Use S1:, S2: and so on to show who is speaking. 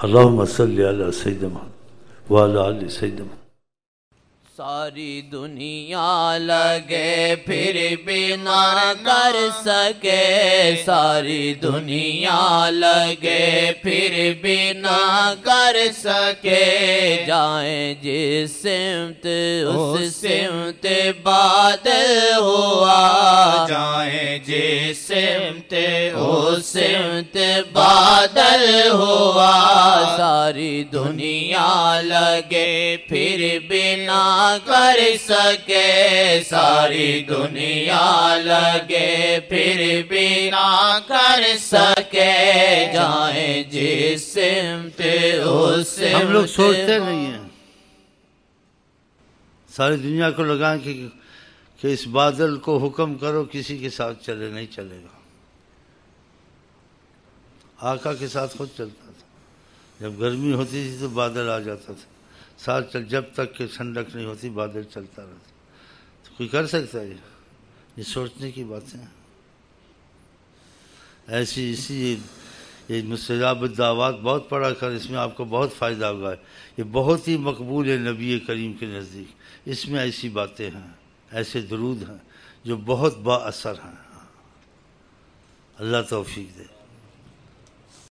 S1: اللہم صلی علی سیدنا محمد وعلی آل سیدنا محمد۔
S2: ساری دنیا لگے پھر بھی نہ کر سکے، ساری دنیا لگے پھر بھی نہ کر سکے، جائیں جس سمت اس سمت بادل ہوا، جائیں جس سمت اس سمت بادل ہوا، ساری دنیا لگے پھر بھی نہ کر سکے، ساری دنیا لگے پھر بھی نہ کر سکے، جائیں جس سمت اس سمت۔
S1: ہم لوگ سوچتے نہیں ہیں، ساری دنیا کو لگائیں کہ اس بادل کو حکم کرو کسی کے ساتھ چلے، نہیں چلے گا۔ آقا کے ساتھ خود چلتا تھا، جب گرمی ہوتی تھی تو بادل آ جاتا تھا ساتھ چل، جب تک کہ ٹھنڈک نہیں ہوتی بادل چلتا رہتا۔ تو کوئی کر سکتا ہے یہ سوچنے کی باتیں ہیں ایسی۔ اسی یہ مستجاب الدعوات بہت پڑھا کر، اس میں آپ کو بہت فائدہ ہوگا۔ یہ بہت ہی مقبول ہے نبی کریم کے نزدیک، اس میں ایسی باتیں ہیں، ایسے درود ہیں جو بہت با اثر ہیں۔ اللہ توفیق دے۔